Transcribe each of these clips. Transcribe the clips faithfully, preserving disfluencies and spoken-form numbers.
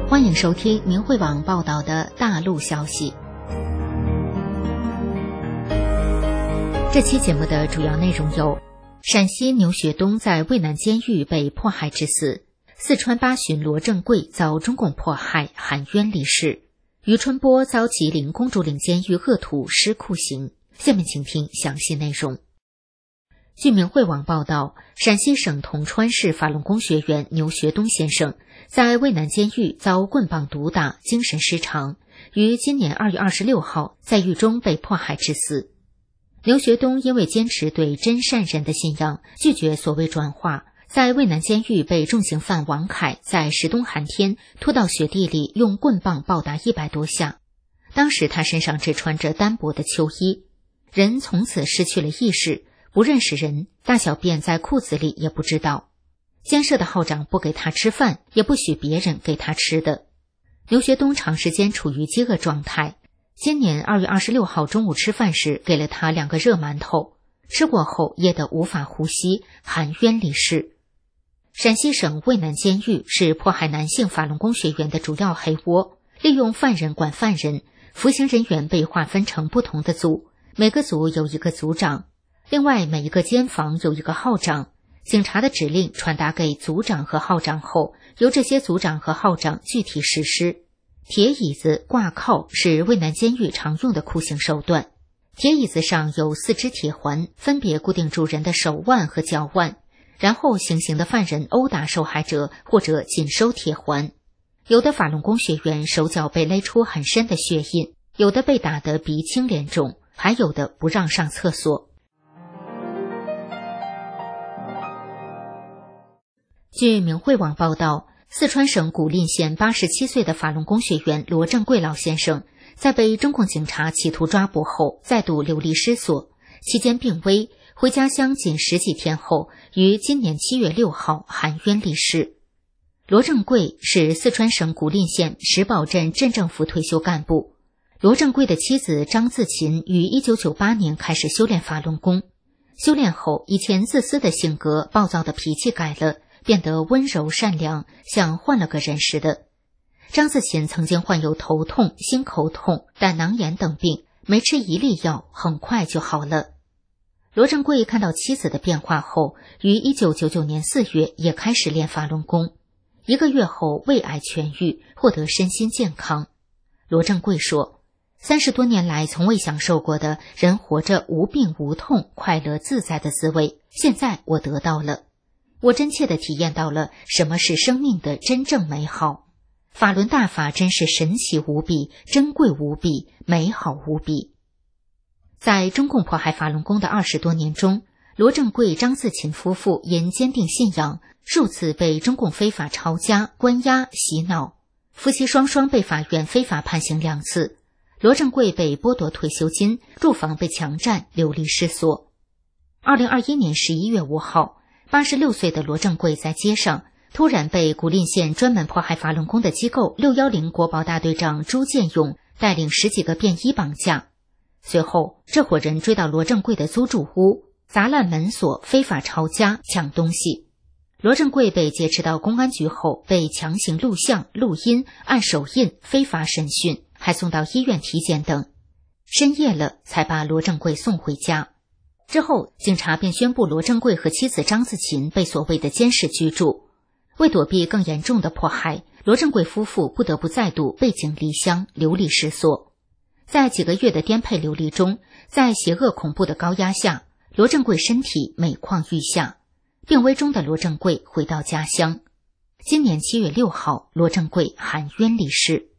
欢迎收听明慧网报道的大陆消息。这期节目的主要内容有：陕西牛学东在渭南监狱被迫害致死；四川巴旬罗正贵遭中共迫害含冤离世；于春波遭吉林公主岭监狱恶徒施酷刑。下面请听详细内容。据明慧网报道，陕西省铜川市法轮功学员牛学东先生在渭南监狱遭棍棒毒打，精神失常，于今年二月二十六号在狱中被迫害致死。牛学东因为坚持对真善人的信仰，拒绝所谓转化，在渭南监狱被重刑犯王凯在十冬寒天拖到雪地里，用棍棒暴打一百多下。当时他身上只穿着单薄的秋衣，人从此失去了意识，不认识人，大小便在裤子里也不知道。监舍的号长不给他吃饭，也不许别人给他吃的。牛学东长时间处于饥饿状态。今年二月二十六号中午吃饭时，给了他两个热馒头，吃过后噎得无法呼吸，含冤离世。陕西省渭南监狱是迫害男性法轮功学员的主要黑窝，利用犯人管犯人，服刑人员被划分成不同的组，每个组有一个组长，另外每一个监房有一个号长。警察的指令传达给组长和号长后，由这些组长和号长具体实施。铁椅子、挂铐是渭南监狱常用的酷刑手段。铁椅子上有四只铁环，分别固定住人的手腕和脚腕，然后行刑的犯人殴打受害者或者紧收铁环。有的法轮功学员手脚被勒出很深的血印，有的被打得鼻青脸肿，还有的不让上厕所。据明慧网报道，四川省古蔺县八十七岁的法轮功学员罗正贵老先生，在被中共警察企图抓捕后，再度流离失所，期间病危，回家乡仅十几天后，于今年七月六号含冤离世。罗正贵是四川省古蔺县石宝镇镇政府退休干部。罗正贵的妻子张自勤于一九九八年开始修炼法轮功，修炼后，以前自私的性格、暴躁的脾气改了，变得温柔善良，像换了个人似的。张自勤曾经患有头痛、心口痛、胆囊炎等病，没吃一粒药，很快就好了。罗正贵看到妻子的变化后，于一九九九年四月也开始练法轮功，一个月后胃癌痊愈，获得身心健康。罗正贵说，三十多年来从未享受过的人活着无病无痛、快乐自在的滋味，现在我得到了。我真切地体验到了什么是生命的真正美好。法轮大法真是神奇无比，珍贵无比，美好无比。在中共迫害法轮功的二十多年中，罗正贵、张自勤夫妇因坚定信仰，数次被中共非法抄家、关押、洗脑。夫妻双双被法院非法判刑两次。罗正贵被剥夺退休金，住房被强占，流离失所。二零二一年十一月五号，八十六岁的罗正贵在街上突然被古蔺县专门迫害法轮功的机构六一零国保大队长朱建勇带领十几个便衣绑架。随后，这伙人追到罗正贵的租住屋，砸烂门锁，非法抄家，抢东西。罗正贵被劫持到公安局后，被强行录像、录音、按手印，非法审讯，还送到医院体检等。深夜了，才把罗正贵送回家。之后，警察便宣布罗正贵和妻子张自勤被所谓的监视居住。为躲避更严重的迫害，罗正贵夫妇不得不再度背井离乡，流离失所。在几个月的颠沛流离中，在邪恶恐怖的高压下，罗正贵身体每况愈下。病危中的罗正贵回到家乡。今年七月六号，罗正贵含冤离世。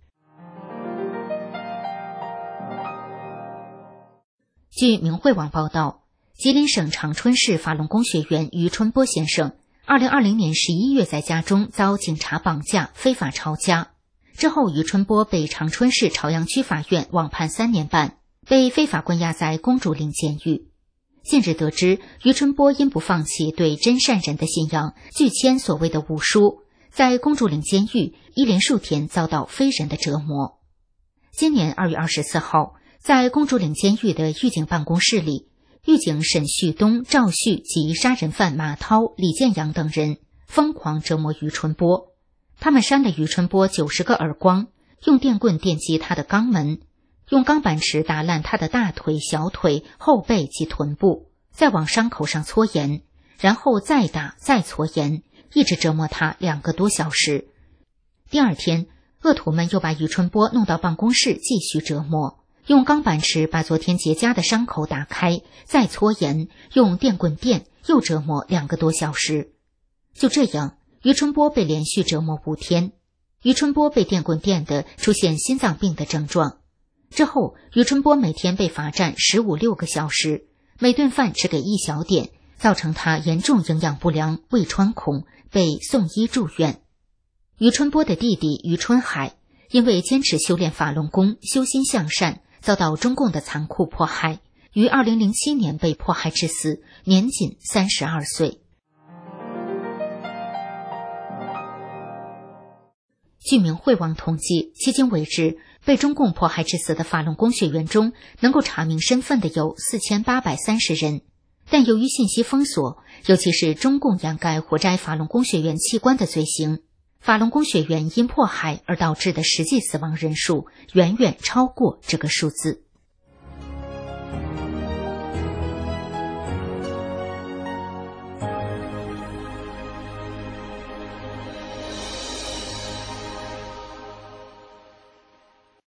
据明慧网报道，吉林省长春市法轮功学员于春波先生二零二零年十一月在家中遭警察绑架，非法抄家。之后，于春波被长春市朝阳区法院网判三年半，被非法关押在公主岭监狱。近日得知，于春波因不放弃对真善人的信仰，拒签所谓的武书，在公主岭监狱一连数天遭到非人的折磨。今年二月二十四号，在公主岭监狱的狱警办公室里，狱警沈旭东、赵旭及杀人犯马涛、李建阳等人疯狂折磨于春波。 他们扇了于春波九十个耳光，用电棍电击他的肛门，用钢板尺打烂他的大腿、小腿、后背及臀部，再往伤口上搓盐，然后再打再搓盐，一直折磨他两个多小时。第二天，恶徒们又把于春波弄到办公室继续折磨，用钢板尺把昨天结痂的伤口打开，再搓盐，用电棍电，又折磨两个多小时。就这样，于春波被连续折磨五天。于春波被电棍电的出现心脏病的症状。之后，于春波每天被罚站十五六个小时，每顿饭只给一小点，造成他严重营养不良、胃穿孔，被送医住院。于春波的弟弟于春海因为坚持修炼法轮功、修心向善，遭到中共的残酷迫害，于二零零七年被迫害致死，年仅三十二岁。据明慧网统计，迄今为止，被中共迫害致死的法轮功学员中，能够查明身份的有四千八百三十人。但由于信息封锁，尤其是中共掩盖活摘法轮功学员器官的罪行，法轮功学员因迫害而导致的实际死亡人数远远超过这个数字。